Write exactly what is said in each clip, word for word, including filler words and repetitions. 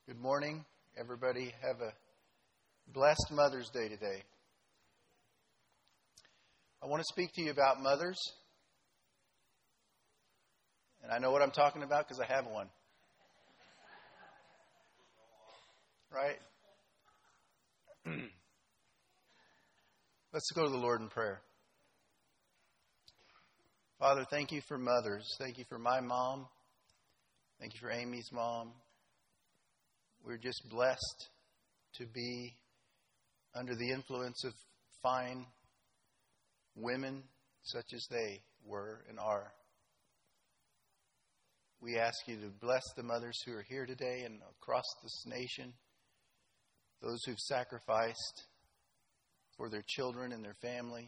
Good morning, everybody. Have a blessed Mother's Day today. I want to speak to you about mothers. And I know what I'm talking about because I have one. Right? Let's go to the Lord in prayer. Father, thank you for mothers. Thank you for my mom. Thank you for Amy's mom. We're just blessed to be under the influence of fine women such as they were and are. We ask you to bless the mothers who are here today and across this nation, those who've sacrificed for their children and their family,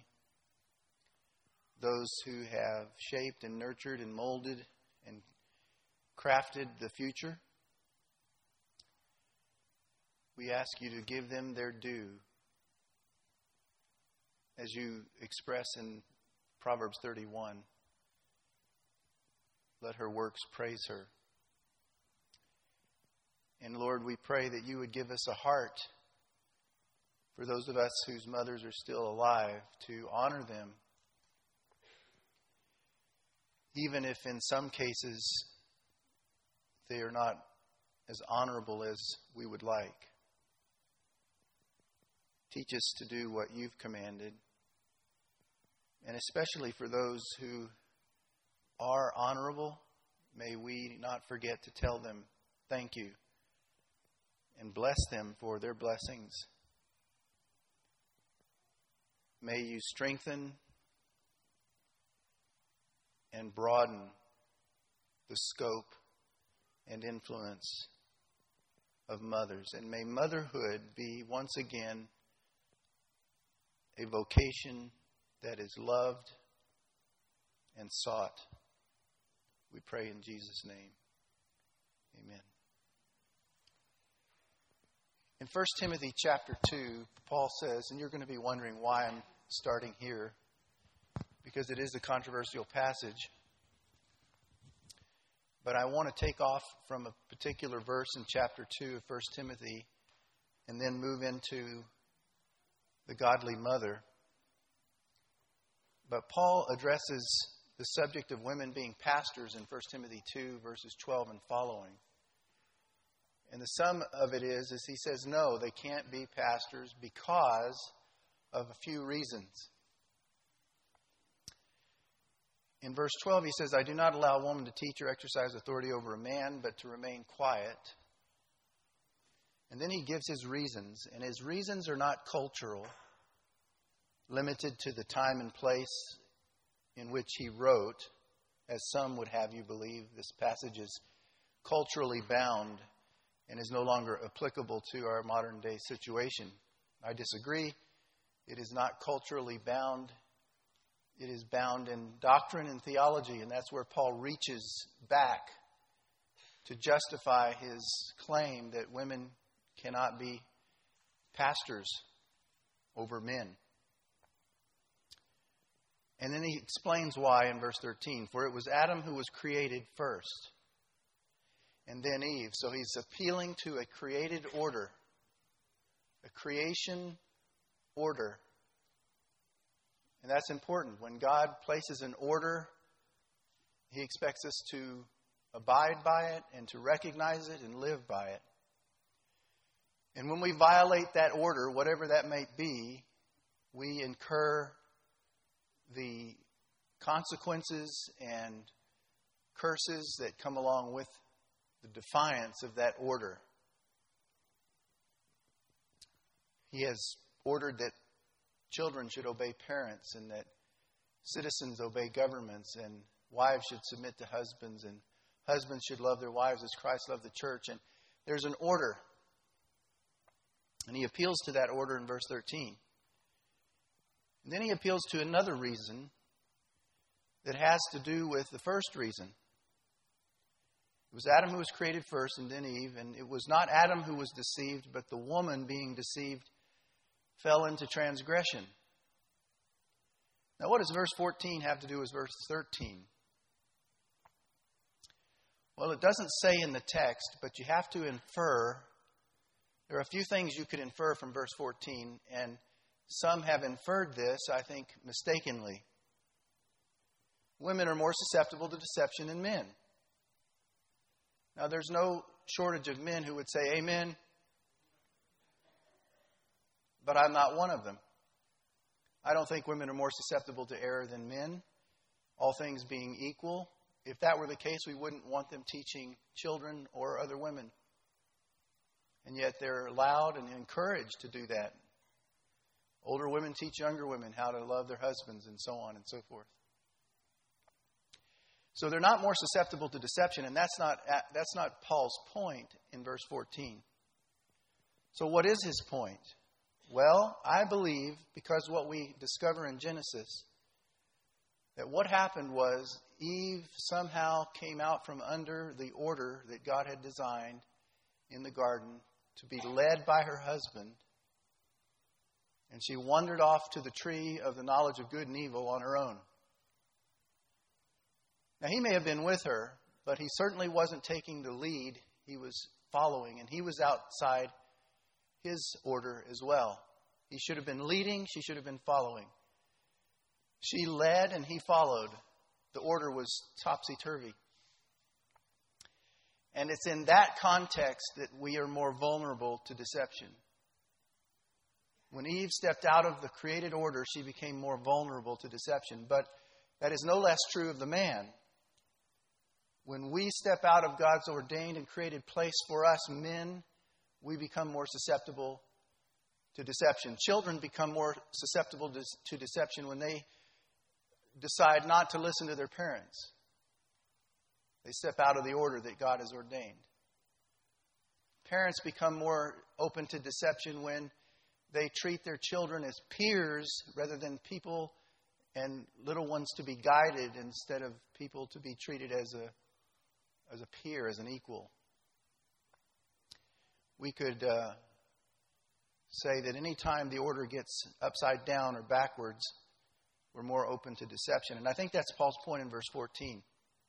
those who have shaped and nurtured and molded and crafted the future. We ask you to give them their due, as you express in Proverbs thirty-one. Let her works praise her. And Lord, we pray that you would give us a heart for those of us whose mothers are still alive to honor them, even if in some cases they are not as honorable as we would like. Teach us to do what you've commanded. And especially for those who are honorable, may we not forget to tell them thank you and bless them for their blessings. May you strengthen and broaden the scope and influence of mothers. And may motherhood be once again a vocation that is loved and sought. We pray in Jesus' name. Amen. In First Timothy chapter two, Paul says, and you're going to be wondering why I'm starting here, because it is a controversial passage. But I want to take off from a particular verse in chapter two of First Timothy and then move into the godly mother. But Paul addresses the subject of women being pastors in First Timothy two, verses twelve and following. And the sum of it is, is he says, no, they can't be pastors because of a few reasons. In verse twelve, he says, I do not allow a woman to teach or exercise authority over a man, but to remain quiet. And then he gives his reasons, and his reasons are not cultural, limited to the time and place in which he wrote, as some would have you believe. This passage is culturally bound and is no longer applicable to our modern day situation. I disagree. It is not culturally bound. It is bound in doctrine and theology, and that's where Paul reaches back to justify his claim that women cannot be pastors over men. And then he explains why in verse thirteen. For it was Adam who was created first, and then Eve. So he's appealing to a created order, a creation order. And that's important. When God places an order, he expects us to abide by it and to recognize it and live by it. And when we violate that order, whatever that may be, we incur the consequences and curses that come along with the defiance of that order. He has ordered that children should obey parents and that citizens obey governments and wives should submit to husbands and husbands should love their wives as Christ loved the church. And there's an order. And he appeals to that order in verse thirteen. And then he appeals to another reason that has to do with the first reason. It was Adam who was created first and then Eve. And it was not Adam who was deceived, but the woman being deceived fell into transgression. Now what does verse fourteen have to do with verse thirteen? Well, it doesn't say in the text, but you have to infer. There are a few things you could infer from verse fourteen, and some have inferred this, I think, mistakenly. Women are more susceptible to deception than men. Now, there's no shortage of men who would say, amen, but I'm not one of them. I don't think women are more susceptible to error than men, all things being equal. If that were the case, we wouldn't want them teaching children or other women. And yet they're allowed and encouraged to do that. Older women teach younger women how to love their husbands and so on and so forth. So they're not more susceptible to deception, and that's not that's not Paul's point in verse fourteen. So what is his point? Well, I believe, because what we discover in Genesis, that what happened was Eve somehow came out from under the order that God had designed in the garden to be led by her husband, and she wandered off to the tree of the knowledge of good and evil on her own. Now, he may have been with her, but he certainly wasn't taking the lead. He was following, and he was outside his order as well. He should have been leading. She should have been following. She led, and he followed. The order was topsy-turvy. And it's in that context that we are more vulnerable to deception. When Eve stepped out of the created order, she became more vulnerable to deception. But that is no less true of the man. When we step out of God's ordained and created place for us, men, we become more susceptible to deception. Children become more susceptible to, to deception when they decide not to listen to their parents. They step out of the order that God has ordained. Parents become more open to deception when they treat their children as peers rather than people and little ones to be guided instead of people to be treated as a as a peer, as an equal. We could uh, say that any time the order gets upside down or backwards, we're more open to deception. And I think that's Paul's point in verse fourteen.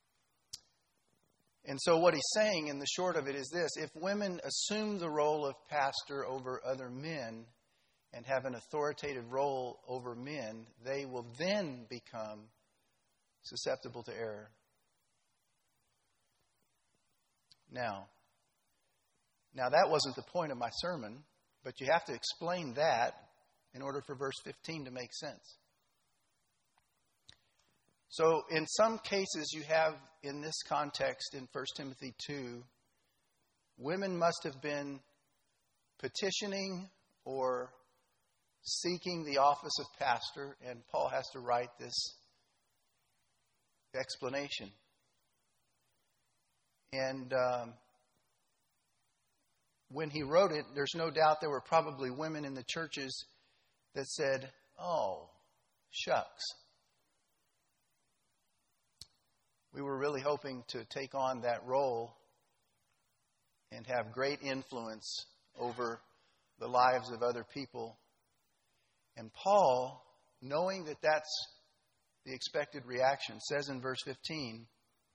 And so what he's saying in the short of it is this: if women assume the role of pastor over other men and have an authoritative role over men, they will then become susceptible to error. Now, now that wasn't the point of my sermon, but you have to explain that in order for verse fifteen to make sense. So in some cases you have, in this context in First Timothy two, women must have been petitioning or seeking the office of pastor, and Paul has to write this explanation. And um, when he wrote it, there's no doubt there were probably women in the churches that said, oh, shucks. We were really hoping to take on that role and have great influence over the lives of other people. And Paul, knowing that that's the expected reaction, says in verse fifteen,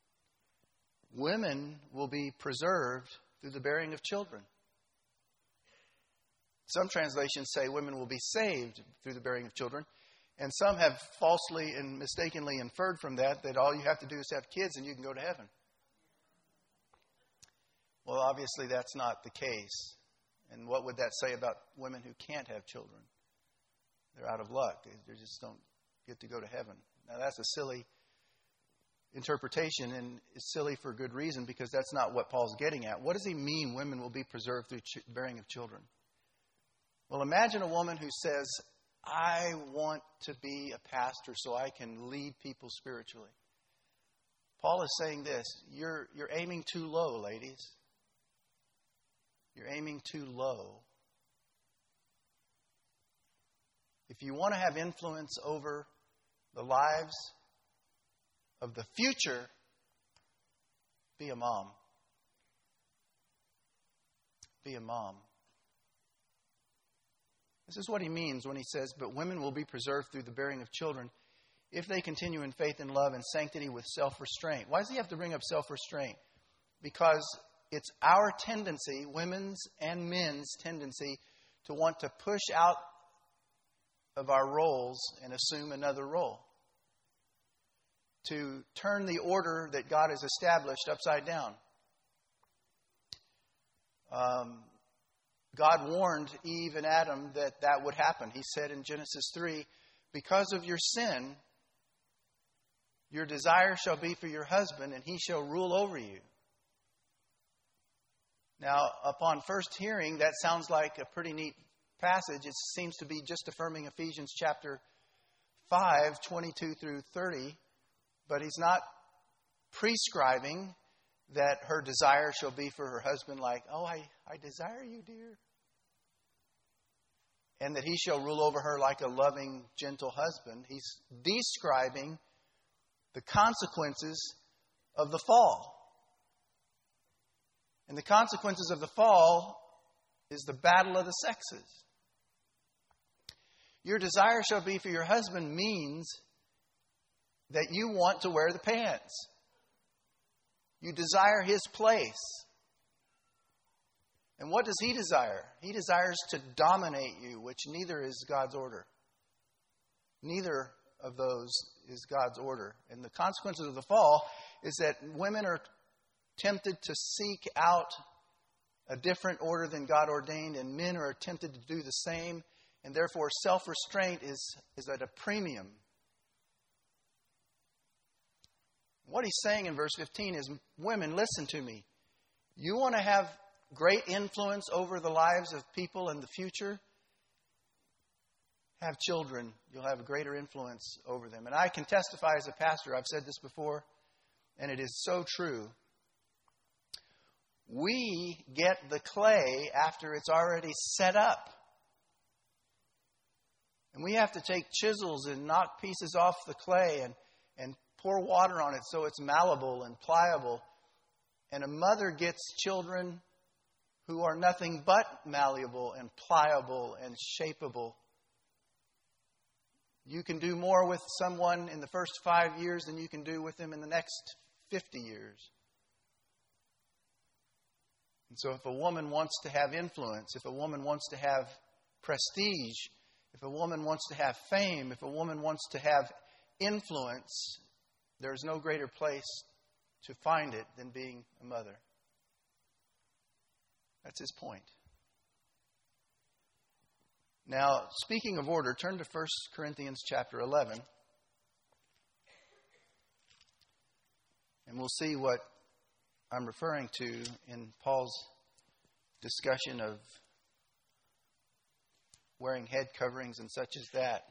women will be preserved through the bearing of children. Some translations say women will be saved through the bearing of children. And some have falsely and mistakenly inferred from that that all you have to do is have kids and you can go to heaven. Well, obviously that's not the case. And what would that say about women who can't have children? They're out of luck. They, they just don't get to go to heaven. Now that's a silly interpretation, and it's silly for good reason, because that's not what Paul's getting at. What does he mean women will be preserved through ch- bearing of children? Well, imagine a woman who says, I want to be a pastor so I can lead people spiritually. Paul is saying this: you're, you're aiming too low, ladies. You're aiming too low. If you want to have influence over the lives of the future, be a mom. Be a mom. This is what he means when he says, but women will be preserved through the bearing of children if they continue in faith and love and sanctity with self-restraint. Why does he have to bring up self-restraint? because it's our tendency, women's and men's tendency, to want to push out of our roles and assume another role. To turn the order that God has established upside down. Um, God warned Eve and Adam that that would happen. He said in Genesis three, because of your sin, your desire shall be for your husband, and he shall rule over you. Now, upon first hearing, that sounds like a pretty neat passage. It seems to be just affirming Ephesians chapter five, twenty-two through thirty. But he's not prescribing that her desire shall be for her husband like, oh, I, I desire you, dear. And that he shall rule over her like a loving, gentle husband. He's describing the consequences of the fall. And the consequences of the fall is the battle of the sexes. Your desire shall be for your husband means that you want to wear the pants. You desire his place. And what does he desire? He desires to dominate you, which neither is God's order. Neither of those is God's order. And the consequences of the fall is that women are tempted to seek out a different order than God ordained, and men are tempted to do the same, and therefore self-restraint is, is at a premium. What he's saying in verse fifteen is, women, listen to me. You want to have great influence over the lives of people in the future? Have children. You'll have a greater influence over them. And I can testify as a pastor, I've said this before, and it is so true. We get the clay after it's already set up. And we have to take chisels and knock pieces off the clay and, and pour water on it so it's malleable and pliable. And a mother gets children who are nothing but malleable and pliable and shapeable. You can do more with someone in the first five years than you can do with them in the next fifty years. And so if a woman wants to have influence, if a woman wants to have prestige, if a woman wants to have fame, if a woman wants to have influence, there's no greater place to find it than being a mother. That's his point. Now, speaking of order, turn to First Corinthians chapter eleven. And we'll see what I'm referring to in Paul's discussion of wearing head coverings and such as that.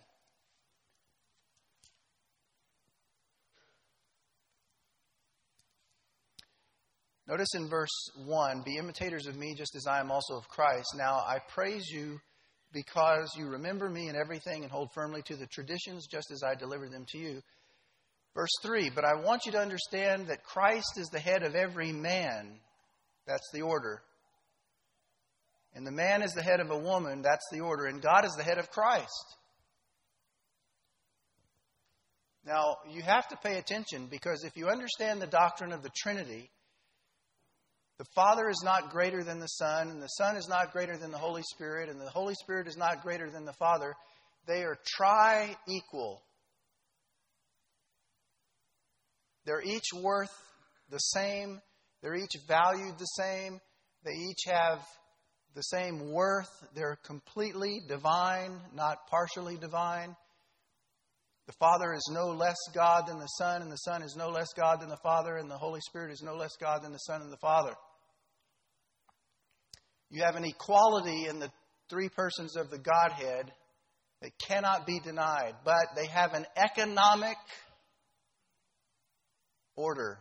Notice in verse one, be imitators of me just as I am also of Christ. Now I praise you because you remember me in everything and hold firmly to the traditions just as I delivered them to you. Verse three, but I want you to understand that Christ is the head of every man. That's the order. And the man is the head of a woman. That's the order. And God is the head of Christ. Now, you have to pay attention, because if you understand the doctrine of the Trinity, the Father is not greater than the Son, and the Son is not greater than the Holy Spirit, and the Holy Spirit is not greater than the Father. They are tri-equal. They're each worth the same. They're each valued the same. They each have the same worth. They're completely divine, not partially divine. The Father is no less God than the Son, and the Son is no less God than the Father, and the Holy Spirit is no less God than the Son and the Father. You have an equality in the three persons of the Godhead that cannot be denied, but they have an economic order.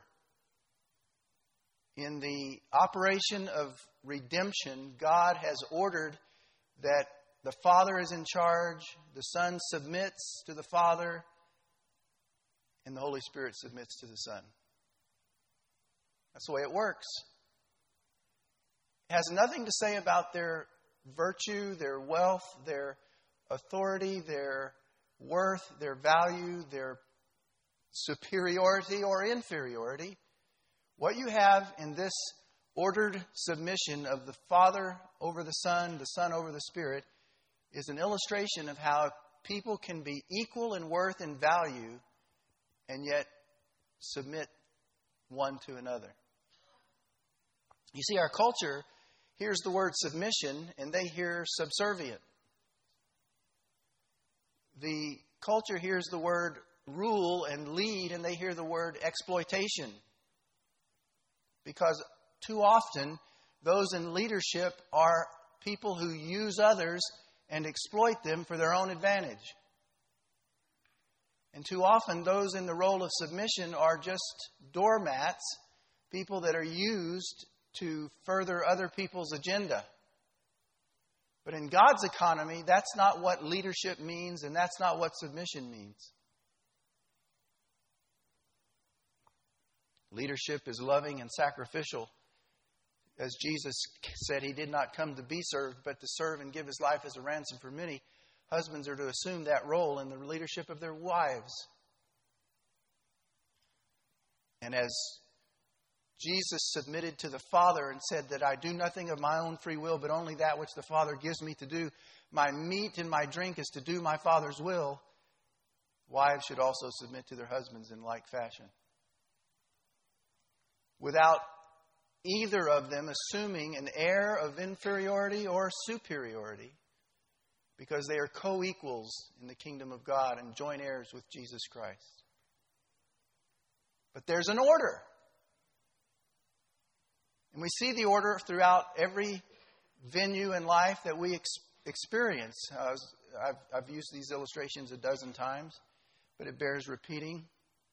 In the operation of redemption, God has ordered that the Father is in charge, the Son submits to the Father, and the Holy Spirit submits to the Son. That's the way it works. It has nothing to say about their virtue, their wealth, their authority, their worth, their value, their superiority or inferiority. What you have in this ordered submission of the Father over the Son, the Son over the Spirit, is an illustration of how people can be equal in worth and value and yet submit one to another. You see, our culture hears the word submission and they hear subservient. The culture hears the word rule and lead and they hear the word exploitation. Because too often, those in leadership are people who use others and exploit them for their own advantage. And too often, those in the role of submission are just doormats, people that are used to further other people's agenda. But in God's economy, that's not what leadership means, and that's not what submission means. Leadership is loving and sacrificial. As Jesus said, He did not come to be served, but to serve and give His life as a ransom for many. Husbands are to assume that role in the leadership of their wives. And as Jesus submitted to the Father and said that I do nothing of my own free will, but only that which the Father gives me to do. My meat and my drink is to do my Father's will. Wives should also submit to their husbands in like fashion. Without either of them assuming an air of inferiority or superiority, because they are co-equals in the kingdom of God and joint heirs with Jesus Christ. But there's an order. And we see the order throughout every venue in life that we ex- experience. Uh, I've, I've used these illustrations a dozen times, but it bears repeating.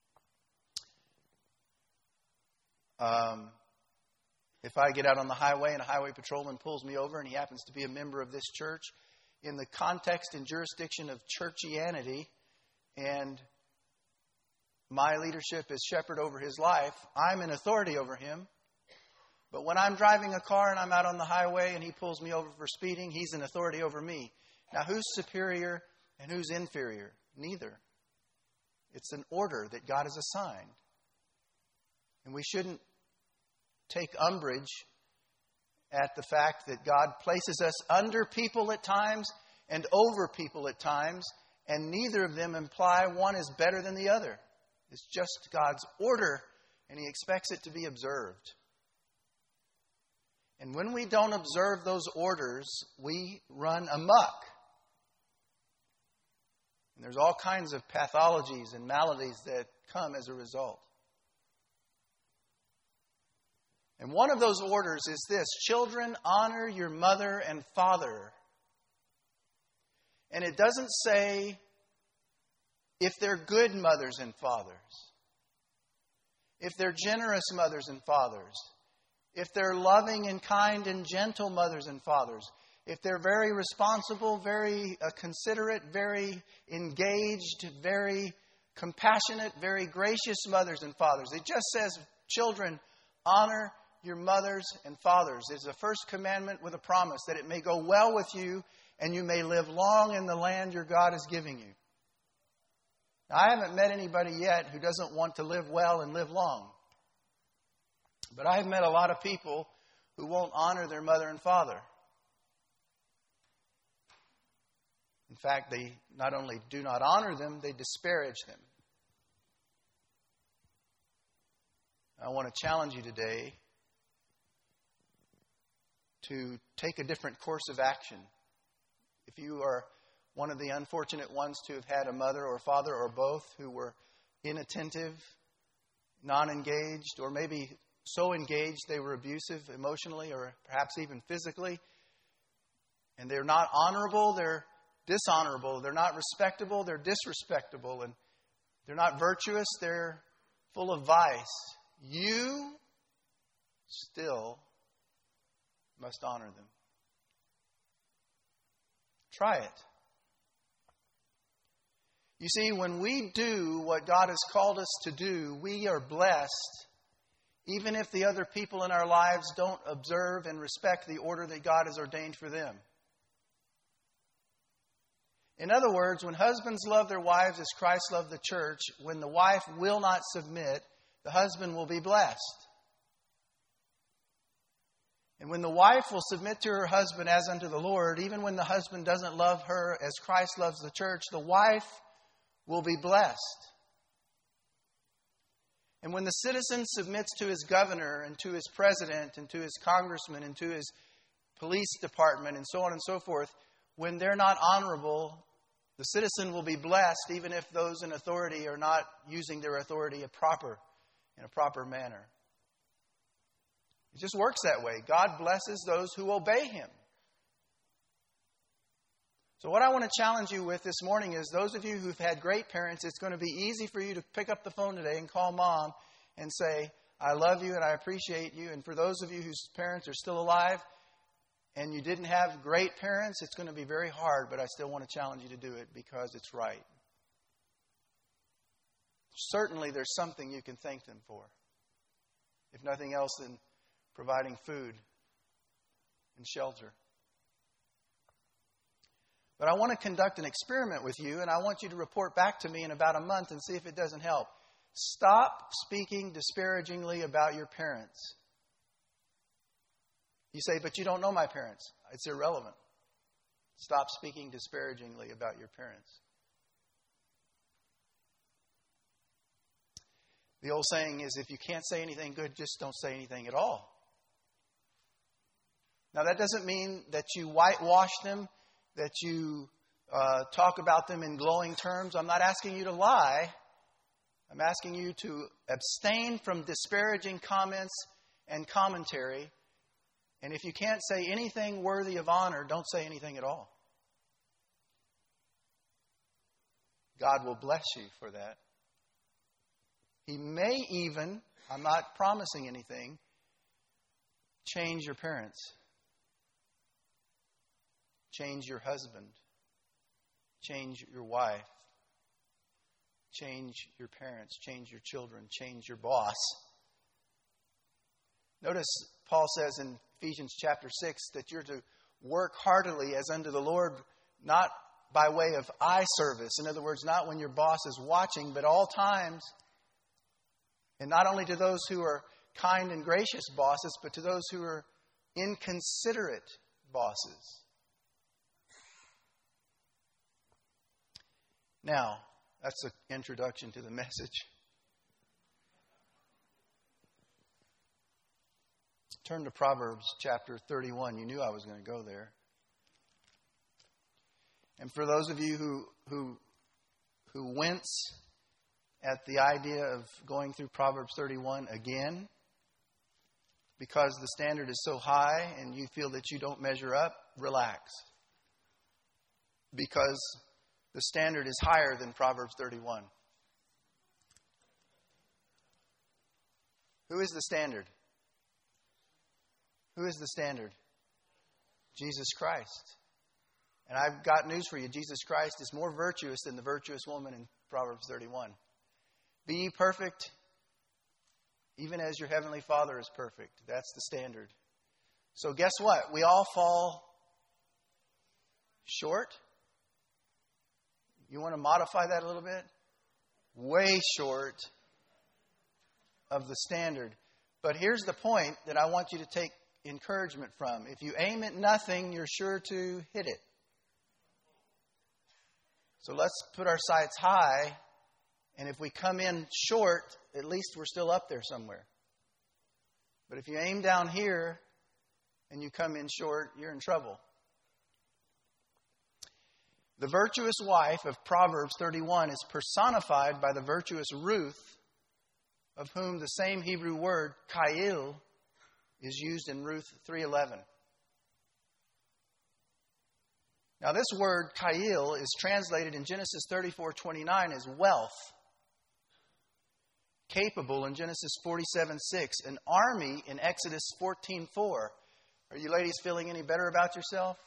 Um, if I get out on the highway and a highway patrolman pulls me over and he happens to be a member of this church, in the context and jurisdiction of churchianity, and my leadership is shepherd over his life, I'm in authority over him. But when I'm driving a car and I'm out on the highway and he pulls me over for speeding, he's in authority over me. Now, who's superior and who's inferior? Neither. It's an order that God has assigned. And we shouldn't take umbrage at the fact that God places us under people at times and over people at times, and neither of them imply one is better than the other. It's just God's order, and He expects it to be observed. And when we don't observe those orders, we run amok. And there's all kinds of pathologies and maladies that come as a result. And one of those orders is this: children, honor your mother and father. And it doesn't say if they're good mothers and fathers, if they're generous mothers and fathers, if they're loving and kind and gentle mothers and fathers, if they're very responsible, very uh, considerate, very engaged, very compassionate, very gracious mothers and fathers. It just says, children, honor your mothers and fathers. It's the first commandment with a promise that it may go well with you and you may live long in the land your God is giving you. Now, I haven't met anybody yet who doesn't want to live well and live long. But I've met a lot of people who won't honor their mother and father. In fact, they not only do not honor them, they disparage them. I want to challenge you today to take a different course of action. If you are one of the unfortunate ones to have had a mother or father or both who were inattentive, non-engaged, or maybe so engaged they were abusive emotionally or perhaps even physically, and they're not honorable, they're dishonorable, they're not respectable, they're disrespectable, and they're not virtuous, they're full of vice, you still must honor them. Try it. You see, when we do what God has called us to do, we are blessed, even if the other people in our lives don't observe and respect the order that God has ordained for them. In other words, when husbands love their wives as Christ loved the church, when the wife will not submit, the husband will be blessed. And when the wife will submit to her husband as unto the Lord, even when the husband doesn't love her as Christ loves the church, the wife will be blessed. And when the citizen submits to his governor and to his president and to his congressman and to his police department and so on and so forth, when they're not honorable, the citizen will be blessed even if those in authority are not using their authority a proper, in a proper manner. It just works that way. God blesses those who obey Him. So what I want to challenge you with this morning is those of you who've had great parents, it's going to be easy for you to pick up the phone today and call mom and say, I love you and I appreciate you. And for those of you whose parents are still alive and you didn't have great parents, it's going to be very hard, but I still want to challenge you to do it because it's right. Certainly there's something you can thank them for. If nothing else than providing food and shelter. But I want to conduct an experiment with you, and I want you to report back to me in about a month and see if it doesn't help. Stop speaking disparagingly about your parents. You say, but you don't know my parents. It's irrelevant. Stop speaking disparagingly about your parents. The old saying is, if you can't say anything good, just don't say anything at all. Now, that doesn't mean that you whitewash them, that you uh, talk about them in glowing terms. I'm not asking you to lie. I'm asking you to abstain from disparaging comments and commentary. And if you can't say anything worthy of honor, don't say anything at all. God will bless you for that. He may even, I'm not promising anything, change your parents. Change your husband. Change your wife. Change your parents. Change your children. Change your boss. Notice Paul says in Ephesians chapter six that you're to work heartily as unto the Lord, not by way of eye service. In other words, not when your boss is watching, but all times. And not only to those who are kind and gracious bosses, but to those who are inconsiderate bosses. Now, that's an introduction to the message. Turn to Proverbs chapter thirty-one. You knew I was going to go there. And for those of you who who who wince at the idea of going through Proverbs thirty-one again, because the standard is so high and you feel that you don't measure up, relax. Because the standard is higher than Proverbs thirty-one. Who is the standard? Who is the standard? Jesus Christ. And I've got news for you. Jesus Christ is more virtuous than the virtuous woman in Proverbs thirty-one. Be ye perfect, even as your heavenly Father is perfect. That's the standard. So guess what? We all fall short. You want to modify that a little bit? Way short of the standard. But here's the point that I want you to take encouragement from. If you aim at nothing, you're sure to hit it. So let's put our sights high, and if we come in short, at least we're still up there somewhere. But if you aim down here and you come in short, you're in trouble. The virtuous wife of Proverbs thirty-one is personified by the virtuous Ruth, of whom the same Hebrew word, Kail, is used in Ruth three eleven. Now this word, Kail, is translated in Genesis thirty-four twenty-nine as wealth. Capable in Genesis forty-seven six. An army in Exodus fourteen four. Are you ladies feeling any better about yourself?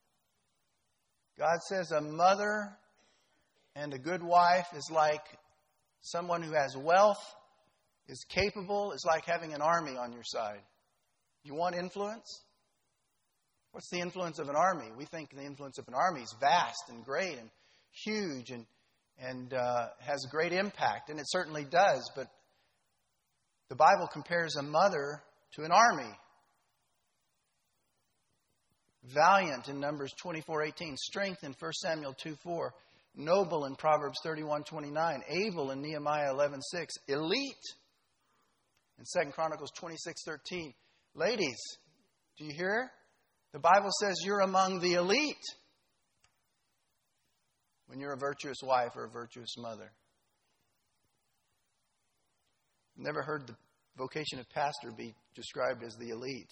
God says a mother and a good wife is like someone who has wealth, is capable, is like having an army on your side. You want influence? What's the influence of an army? We think the influence of an army is vast and great and huge and, and uh, has great impact, and it certainly does, but the Bible compares a mother to an army. valiant in Numbers twenty-four eighteen, strength in First Samuel two four, noble in Proverbs thirty-one twenty-nine, able in Nehemiah eleven six, elite in Second Chronicles twenty-six thirteen. Ladies, do you hear? The Bible says you're among the elite when you're a virtuous wife or a virtuous mother. Never heard the vocation of pastor be described as the elite.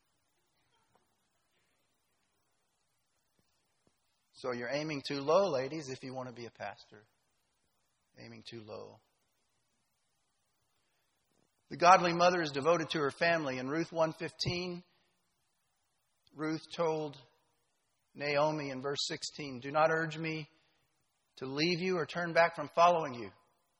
So you're aiming too low, ladies, if you want to be a pastor. Aiming too low. The godly mother is devoted to her family. In Ruth one fifteen, Ruth told Naomi in verse sixteen, do not urge me to leave you or turn back from following you.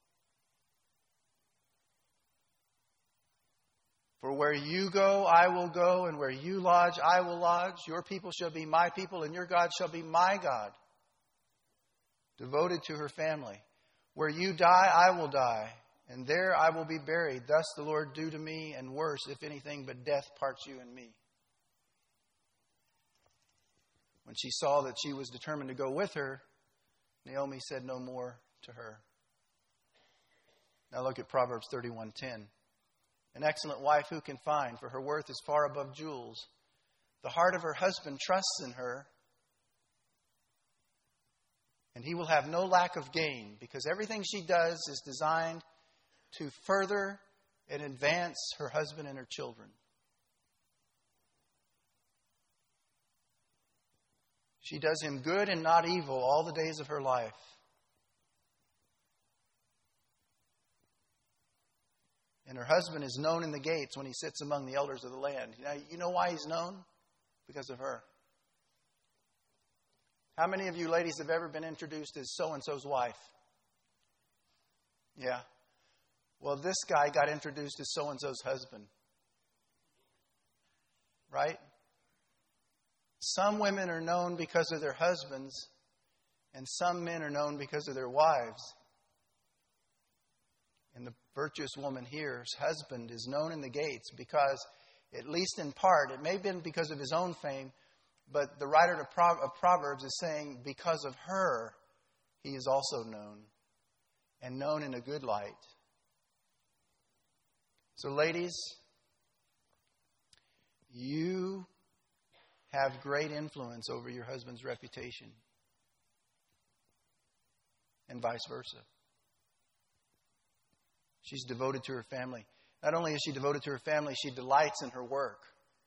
For where you go, I will go, and where you lodge, I will lodge. Your people shall be my people, and your God shall be my God. Devoted to her family. Where you die, I will die, and there I will be buried. Thus the Lord do to me, and worse, if anything but death parts you and me. When she saw that she was determined to go with her, Naomi said no more to her. Now look at Proverbs thirty-one ten. An excellent wife who can find, for her worth is far above jewels. The heart of her husband trusts in her, and he will have no lack of gain, because everything she does is designed to further and advance her husband and her children. She does him good and not evil all the days of her life. And her husband is known in the gates when he sits among the elders of the land. Now, you know why he's known? Because of her. How many of you ladies have ever been introduced as so-and-so's wife? Yeah. Well, this guy got introduced as so-and-so's husband. Right? Some women are known because of their husbands, and some men are known because of their wives. And the virtuous woman here's husband is known in the gates because, at least in part, it may have been because of his own fame, but the writer of Proverbs is saying because of her, he is also known, and known in a good light. So ladies, you have great influence over your husband's reputation, and vice versa. She's devoted to her family. Not only is she devoted to her family, she delights in her work.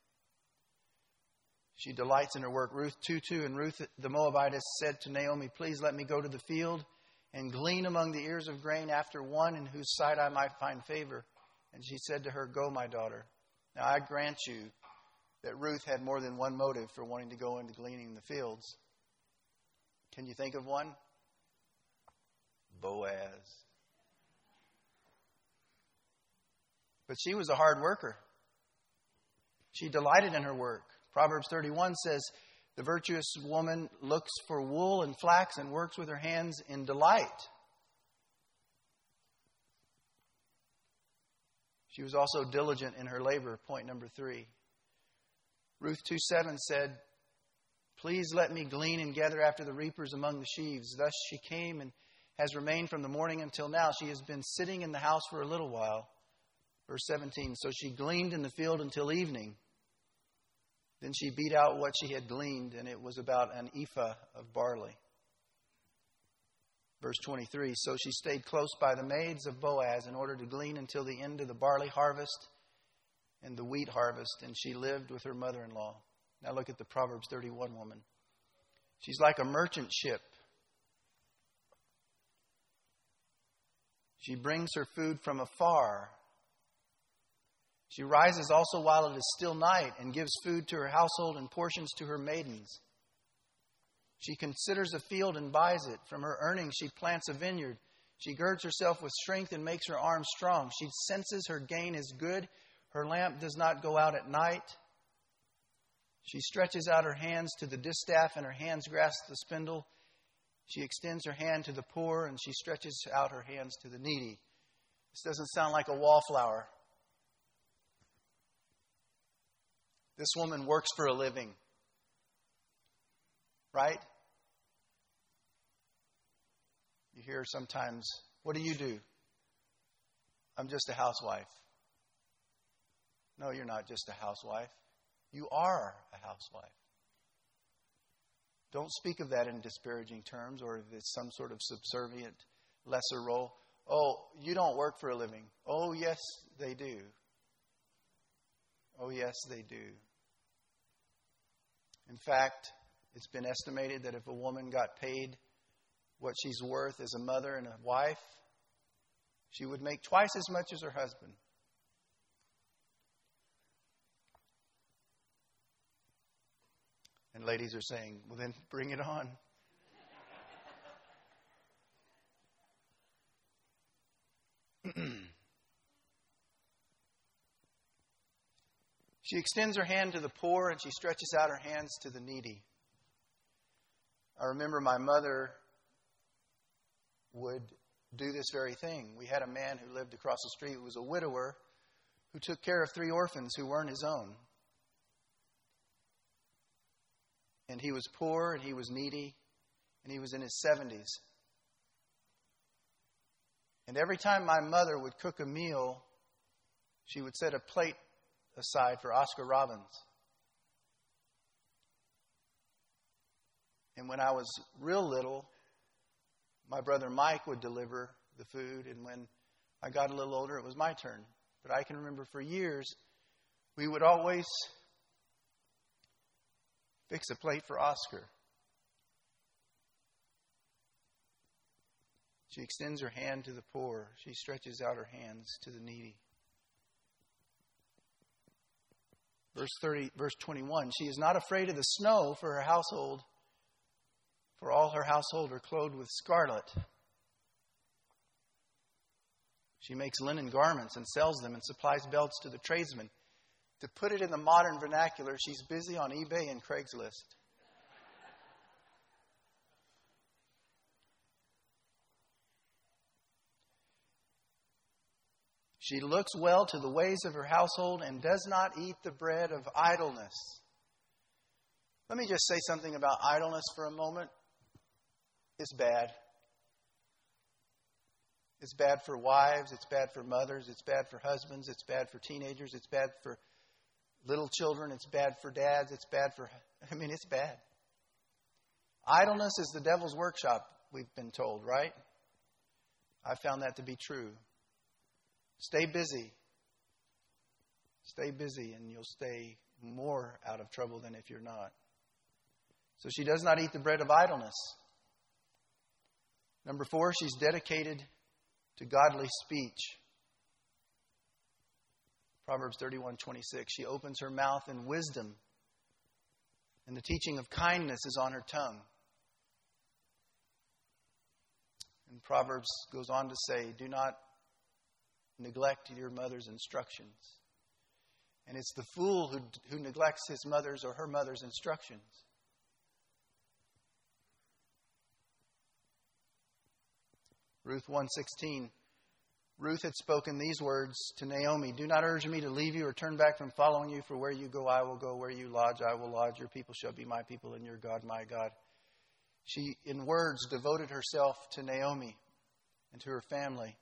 She delights in her work. Ruth two two, and Ruth the Moabitess said to Naomi, please let me go to the field and glean among the ears of grain after one in whose sight I might find favor. And she said to her, go, my daughter. Now I grant you that Ruth had more than one motive for wanting to go into gleaning in the fields. Can you think of one? Boaz. But she was a hard worker. She delighted in her work. Proverbs thirty-one says, the virtuous woman looks for wool and flax and works with her hands in delight. She was also diligent in her labor, point number three. Ruth two seven said, please let me glean and gather after the reapers among the sheaves. Thus she came and has remained from the morning until now. She has been sitting in the house for a little while. Verse seventeen, so she gleaned in the field until evening. Then she beat out what she had gleaned, and it was about an ephah of barley. Verse twenty-three, so she stayed close by the maids of Boaz in order to glean until the end of the barley harvest and the wheat harvest, and she lived with her mother-in-law. Now look at the Proverbs thirty-one woman. She's like a merchant ship. She brings her food from afar. She rises also while it is still night and gives food to her household and portions to her maidens. She considers a field and buys it. From her earnings she plants a vineyard. She girds herself with strength and makes her arms strong. She senses her gain is good. Her lamp does not go out at night. She stretches out her hands to the distaff, and her hands grasp the spindle. She extends her hand to the poor, and she stretches out her hands to the needy. This doesn't sound like a wallflower. This woman works for a living. right? You hear sometimes, what do you do? I'm just a housewife. No, you're not just a housewife. You are a housewife. Don't speak of that in disparaging terms or if it's some sort of subservient, lesser role. Oh, you don't work for a living. Oh, yes, they do. Oh, yes, they do. In fact, it's been estimated that if a woman got paid what she's worth as a mother and a wife, she would make twice as much as her husband. And ladies are saying, well, then bring it on. She extends her hand to the poor and she stretches out her hands to the needy. I remember my mother would do this very thing. We had a man who lived across the street who was a widower who took care of three orphans who weren't his own. And he was poor and he was needy and he was in his seventies. And every time my mother would cook a meal, she would set a plate aside for Oscar Robbins. And when I was real little, my brother Mike would deliver the food. And when I got a little older, it was my turn. But I can remember for years, we would always fix a plate for Oscar. She extends her hand to the poor. She stretches out her hands to the needy. Verse thirty, verse twenty-one, she is not afraid of the snow for her household, for all her household are clothed with scarlet. She makes linen garments and sells them and supplies belts to the tradesmen. To put it in the modern vernacular, she's busy on eBay and Craigslist. She looks well to the ways of her household and does not eat the bread of idleness. Let me just say something about idleness for a moment. It's bad. It's bad for wives. It's bad for mothers. It's bad for husbands. It's bad for teenagers. It's bad for little children. It's bad for dads. It's bad for, I mean, it's bad. Idleness is the devil's workshop, we've been told, right? I found that to be true. Stay busy. Stay busy and you'll stay more out of trouble than if you're not. So she does not eat the bread of idleness. Number four, she's dedicated to godly speech. Proverbs thirty-one twenty-six. She opens her mouth in wisdom, and the teaching of kindness is on her tongue. And Proverbs goes on to say, do not neglect your mother's instructions. And it's the fool who, who neglects his mother's or her mother's instructions. Ruth one sixteen. Ruth had spoken these words to Naomi, do not urge me to leave you or turn back from following you, for where you go I will go, where you lodge I will lodge, your people shall be my people and your God my God. She, in words, devoted herself to Naomi and to her family.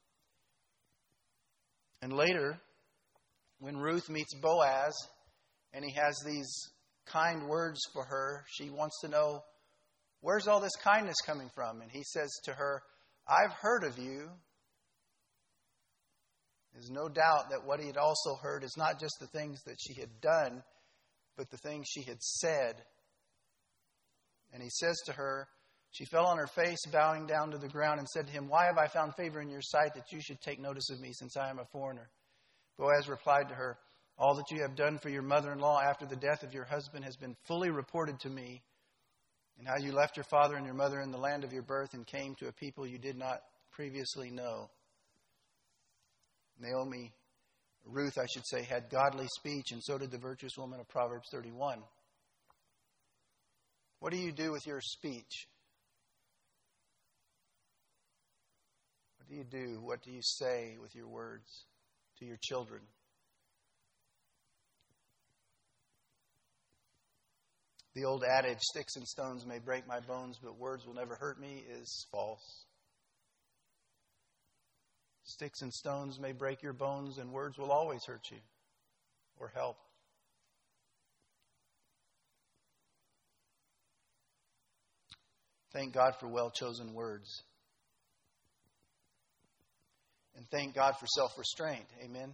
And later, when Ruth meets Boaz and he has these kind words for her, she wants to know, where's all this kindness coming from? And he says to her, I've heard of you. There's no doubt that what he had also heard is not just the things that she had done, but the things she had said. And he says to her, she fell on her face, bowing down to the ground, and said to him, why have I found favor in your sight that you should take notice of me, since I am a foreigner? Boaz replied to her, all that you have done for your mother-in-law after the death of your husband has been fully reported to me, and how you left your father and your mother in the land of your birth and came to a people you did not previously know. Naomi, Ruth, I should say, had godly speech, and so did the virtuous woman of Proverbs thirty-one. What do you do with your speech? What do you do? What do you say with your words to your children? The old adage, sticks and stones may break my bones, but words will never hurt me, is false. Sticks and stones may break your bones, and words will always hurt you or help. Thank God for well-chosen words. And thank God for self-restraint. Amen.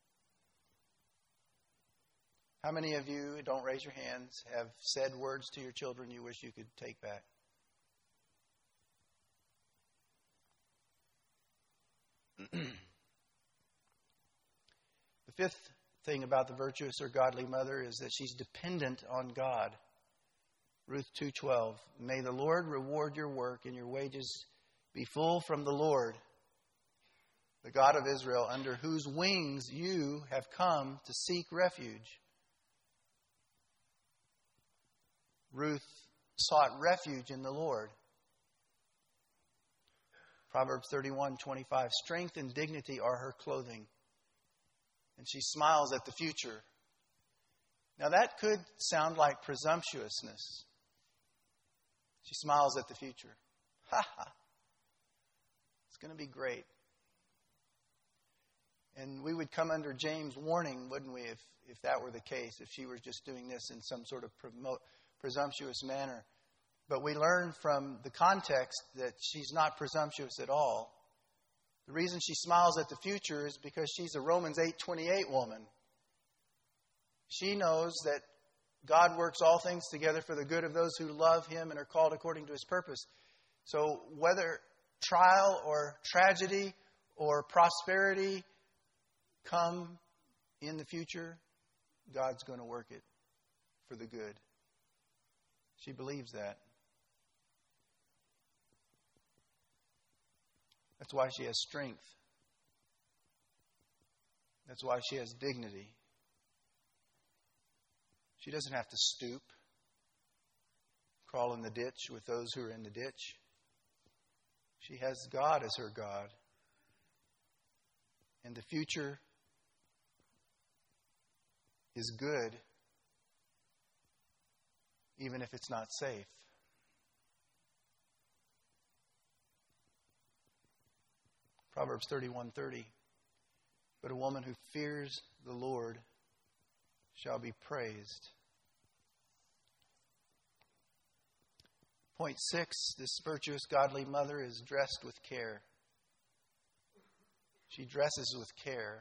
How many of you, don't raise your hands, have said words to your children you wish you could take back? The fifth thing about the virtuous or godly mother is that she's dependent on God. Ruth two twelve, may the Lord reward your work and your wages be full from the Lord, the God of Israel, under whose wings you have come to seek refuge. Ruth sought refuge in the Lord. Proverbs thirty-one twenty-five, strength and dignity are her clothing, and she smiles at the future. Now that could sound like presumptuousness. She smiles at the future. Ha ha. It's going to be great. And we would come under James' warning, wouldn't we, if, if that were the case, if she were just doing this in some sort of promote, presumptuous manner. But we learn from the context that she's not presumptuous at all. The reason she smiles at the future is because she's a Romans eight twenty-eight woman. She knows that God works all things together for the good of those who love Him and are called according to His purpose. So whether trial or tragedy or prosperity come in the future, God's going to work it for the good. She believes that. That's why she has strength. That's why she has dignity. She doesn't have to stoop, crawl in the ditch with those who are in the ditch. She has God as her God. And the future is good, even if it's not safe. Proverbs thirty-one thirty. But a woman who fears the Lord shall be praised. Point six, this virtuous godly mother is dressed with care. She dresses with care.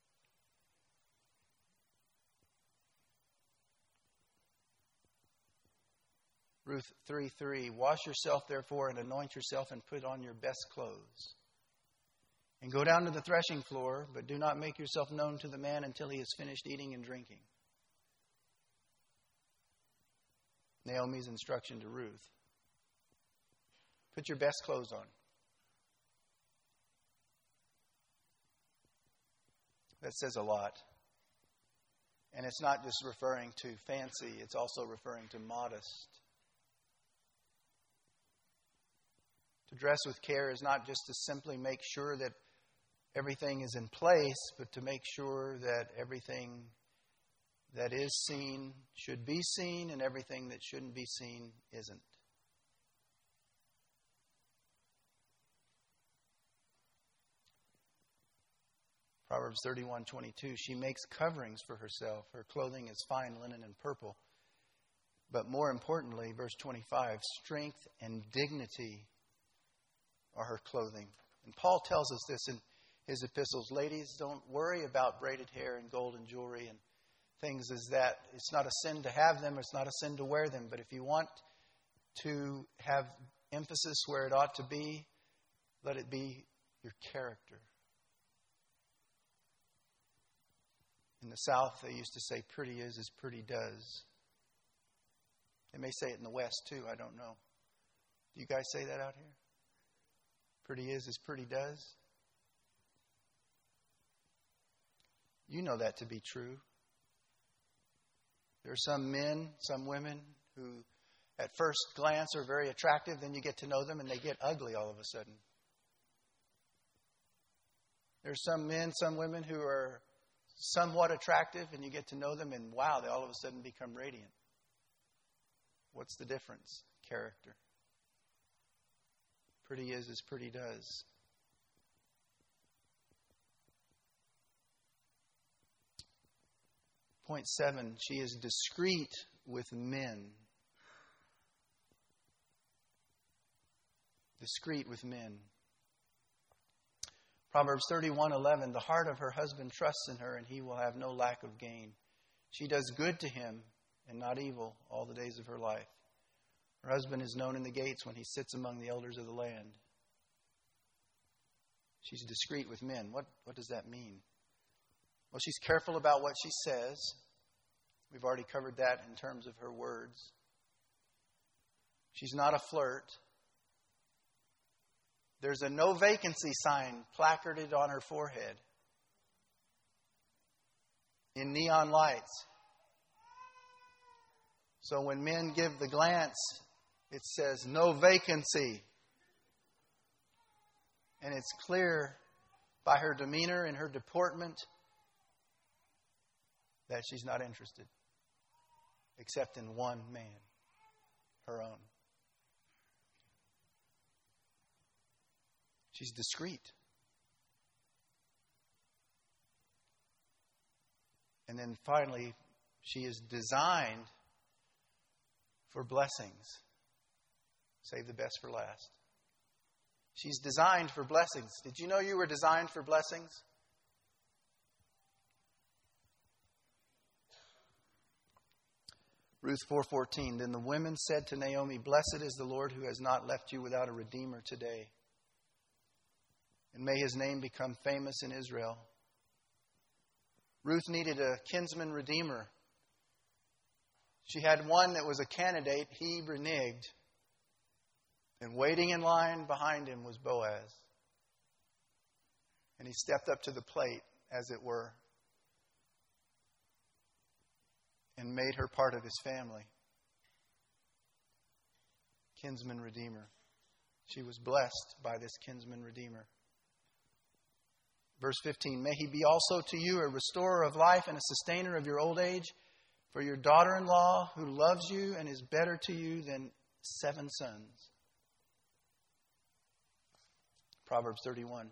Ruth three three, wash yourself therefore and anoint yourself and put on your best clothes. And go down to the threshing floor, but do not make yourself known to the man until he has finished eating and drinking. Naomi's instruction to Ruth. Put your best clothes on. That says a lot. And it's not just referring to fancy, it's also referring to modest. To dress with care is not just to simply make sure that everything is in place, but to make sure that everything that is seen should be seen and everything that shouldn't be seen isn't. Proverbs thirty-one twenty-two, she makes coverings for herself. Her clothing is fine linen and purple. But more importantly, verse twenty-five, strength and dignity are her clothing. And Paul tells us this in his epistles. Ladies, don't worry about braided hair and gold and jewelry and things as that. It's not a sin to have them. It's not a sin to wear them. But if you want to have emphasis where it ought to be, let it be your character. In the South, they used to say, pretty is as pretty does. They may say it in the West, too. I don't know. Do you guys say that out here? Pretty is as pretty does? You know that to be true. There are some men, some women who at first glance are very attractive, then you get to know them and they get ugly all of a sudden. There are some men, some women who are somewhat attractive and you get to know them and wow, they all of a sudden become radiant. What's the difference? Character. Pretty is as pretty does. Point seven, she is discreet with men. Discreet with men. Proverbs thirty-one eleven, the heart of her husband trusts in her, and he will have no lack of gain. She does good to him and not evil all the days of her life. Her husband is known in the gates when he sits among the elders of the land. She's discreet with men. What, what does that mean? Well, she's careful about what she says. We've already covered that in terms of her words. She's not a flirt. There's a no vacancy sign placarded on her forehead in neon lights. So when men give the glance, it says no vacancy. And it's clear by her demeanor and her deportment that she's not interested, except in one man, her own. She's discreet. And then finally, she is designed for blessings. Save the best for last. She's designed for blessings. Did you know you were designed for blessings? Ruth four fourteen, then the women said to Naomi, blessed is the Lord who has not left you without a redeemer today. And may his name become famous in Israel. Ruth needed a kinsman redeemer. She had one that was a candidate. He reneged. And waiting in line behind him was Boaz. And he stepped up to the plate, as it were, and made her part of his family. Kinsman redeemer. She was blessed by this kinsman redeemer. Verse fifteen, may he be also to you a restorer of life and a sustainer of your old age, for your daughter-in-law who loves you and is better to you than seven sons. Proverbs thirty-one.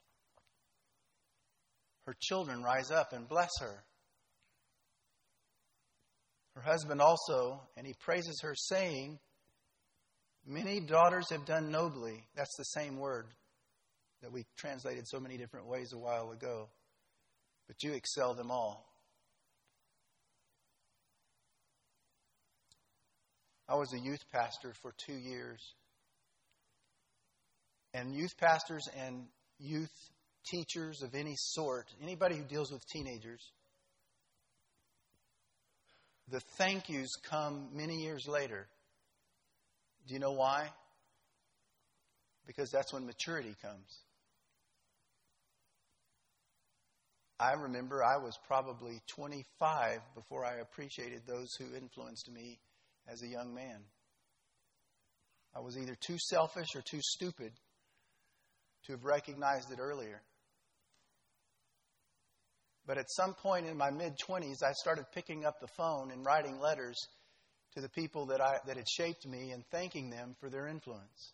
Her children rise up and bless her. Her husband also, and he praises her, saying, many daughters have done nobly. That's the same word that we translated so many different ways a while ago. But you excel them all. I was a youth pastor for two years. And youth pastors and youth teachers of any sort, anybody who deals with teenagers, the thank yous come many years later. Do you know why? Because that's when maturity comes. I remember I was probably twenty-five before I appreciated those who influenced me as a young man. I was either too selfish or too stupid to have recognized it earlier. But at some point in my mid-twenties, I started picking up the phone and writing letters to the people that I that had shaped me and thanking them for their influence.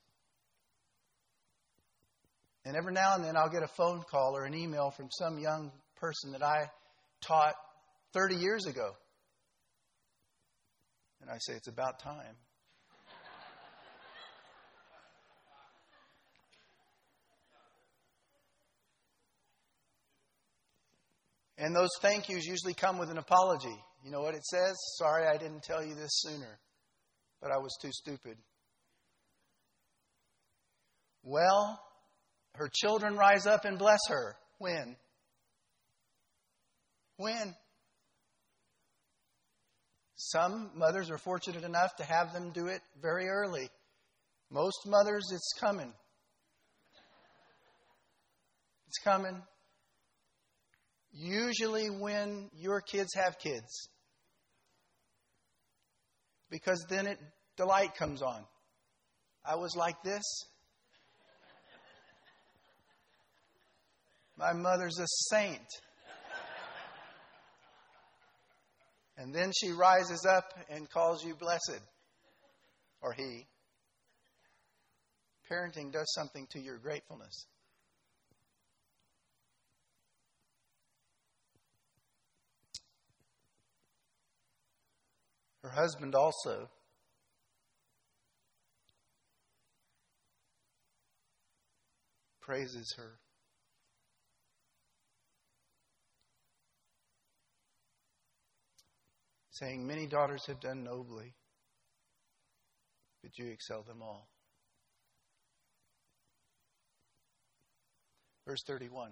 And every now and then I'll get a phone call or an email from some young person that I taught thirty years ago. And I say, it's about time. And those thank yous usually come with an apology. You know what it says? Sorry I didn't tell you this sooner, but I was too stupid. Well, her children rise up and bless her. When? When? Some mothers are fortunate enough to have them do it very early. Most mothers, it's coming. It's coming. Usually when your kids have kids. Because then it, the light comes on. I was like this. My mother's a saint. And then she rises up and calls you blessed. or he, parenting does something to your gratefulness. Her husband also praises her. Saying, many daughters have done nobly, but you excel them all. Verse thirty-one.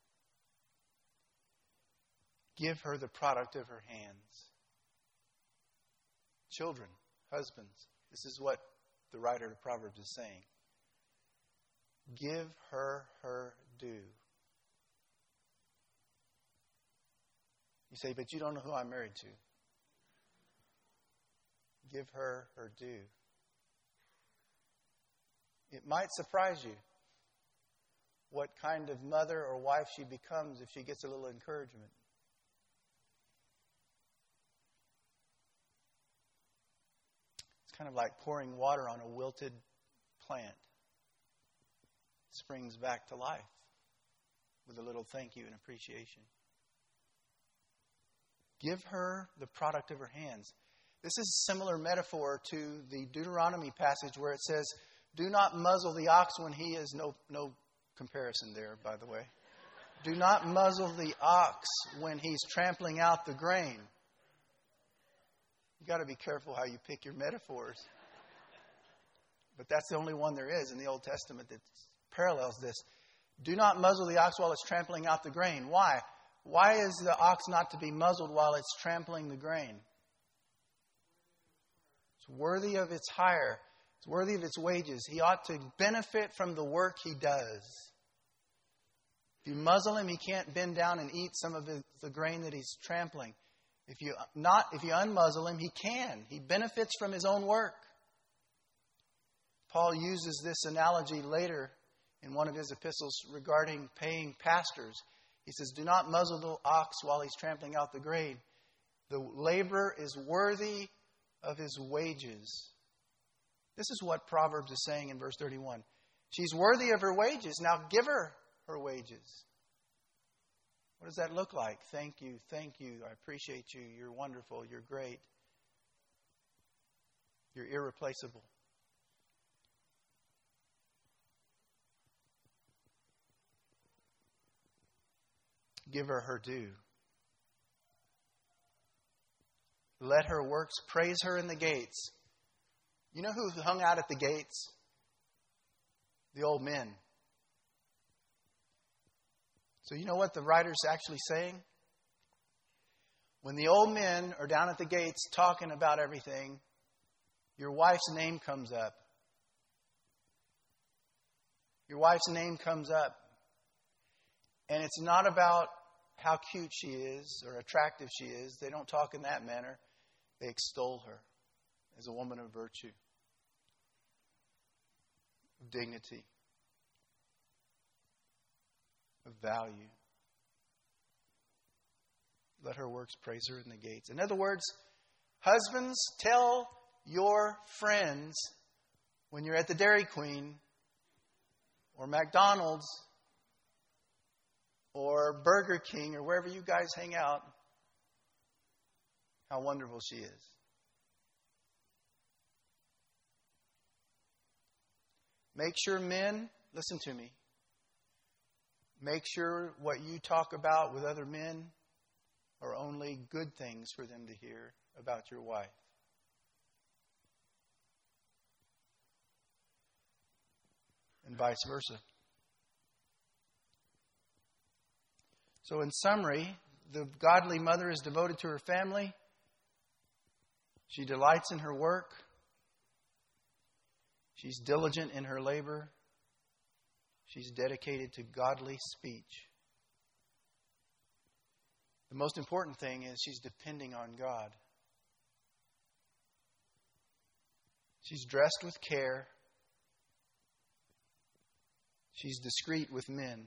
Give her the product of her hands. Children, husbands, this is what the writer of Proverbs is saying. Give her her due. You say, but you don't know who I'm married to. Give her her due. It might surprise you what kind of mother or wife she becomes if she gets a little encouragement. It's kind of like pouring water on a wilted plant. It springs back to life with a little thank you and appreciation. Give her the product of her hands. This is a similar metaphor to the Deuteronomy passage where it says, do not muzzle the ox when he is, no, no comparison there, by the way. Do not muzzle the ox when he's trampling out the grain. You've got to be careful how you pick your metaphors. But that's the only one there is in the Old Testament that parallels this. Do not muzzle the ox while it's trampling out the grain. Why? Why is the ox not to be muzzled while it's trampling the grain? It's worthy of its hire. It's worthy of its wages. He ought to benefit from the work he does. If you muzzle him, he can't bend down and eat some of the, the grain that he's trampling. If you not, if you unmuzzle him, he can. He benefits from his own work. Paul uses this analogy later in one of his epistles regarding paying pastors. He says, do not muzzle the ox while he's trampling out the grain. The laborer is worthy of his wages. This is what Proverbs is saying in verse thirty-one. She's worthy of her wages. Now give her her wages. What does that look like? Thank you, thank you. I appreciate you. You're wonderful. You're great. You're irreplaceable. Give her her due. Let her works praise her in the gates. You know who hung out at the gates? The old men. So you know what the writer's actually saying? When the old men are down at the gates talking about everything, your wife's name comes up. Your wife's name comes up. And it's not about how cute she is or attractive she is. They don't talk in that manner. They extol her as a woman of virtue, of dignity, of value. Let her works praise her in the gates. In other words, husbands, tell your friends when you're at the Dairy Queen or McDonald's or Burger King or wherever you guys hang out, how wonderful she is. Make sure men, listen to me, make sure what you talk about with other men are only good things for them to hear about your wife. And vice versa. So in summary, the godly mother is devoted to her family. She delights in her work. She's diligent in her labor. She's dedicated to godly speech. The most important thing is she's depending on God. She's dressed with care. She's discreet with men.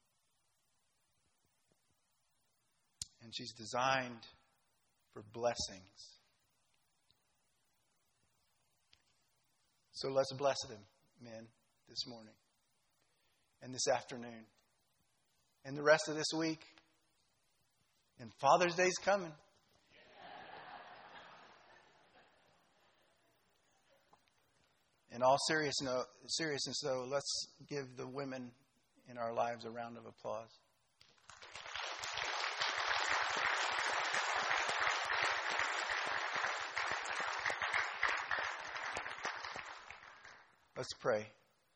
And she's designed for blessings. So let's bless them, men, this morning and this afternoon and the rest of this week. And Father's Day's coming. In all serious no, seriousness, though, let's give the women in our lives a round of applause. Let's pray.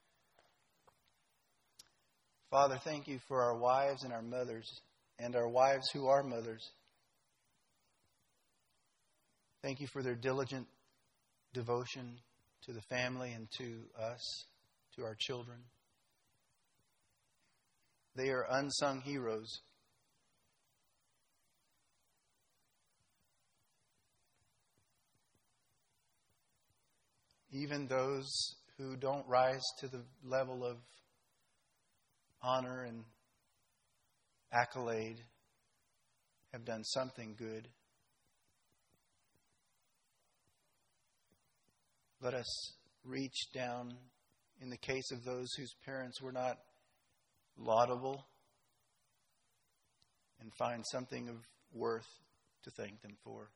Father, thank you for our wives and our mothers, and our wives who are mothers. Thank you for their diligent devotion to the family and to us, to our children. They are unsung heroes. Even those who don't rise to the level of honor and accolade have done something good. Let us reach down in the case of those whose parents were not laudable and find something of worth to thank them for.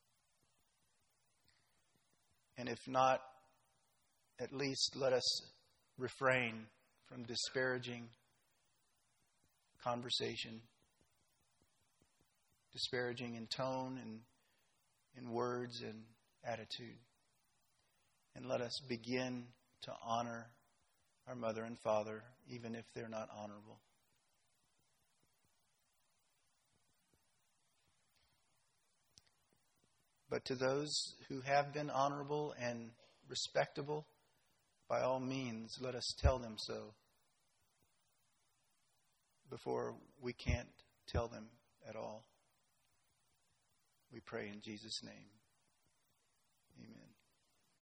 And if not, at least let us refrain from disparaging conversation, disparaging in tone and in words and attitude. And let us begin to honor our mother and father, even if they're not honorable. But to those who have been honorable and respectable, by all means, let us tell them so before we can't tell them at all. We pray in Jesus' name.